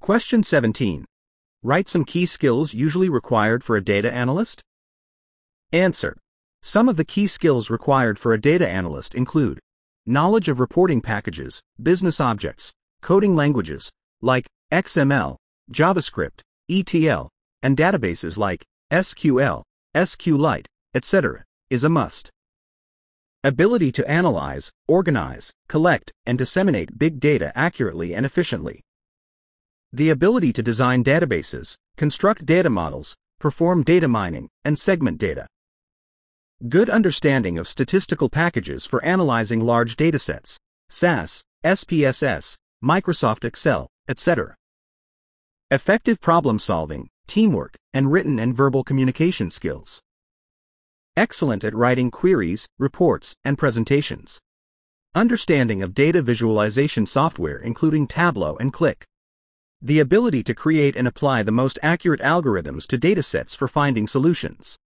Question 17. Write some key skills usually required for a data analyst. Answer. Some of the key skills required for a data analyst include knowledge of reporting packages, business objects, coding languages like XML, JavaScript, ETL, and databases like SQL, SQLite, etc., is a must. Ability to analyze, organize, collect, and disseminate big data accurately and efficiently. The ability to design databases, construct data models, perform data mining, and segment data. Good understanding of statistical packages for analyzing large datasets, SAS, SPSS, Microsoft Excel, etc. Effective problem solving, teamwork, and written and verbal communication skills. Excellent at writing queries, reports, and presentations. Understanding of data visualization software including Tableau and Qlik. The ability to create and apply the most accurate algorithms to datasets for finding solutions.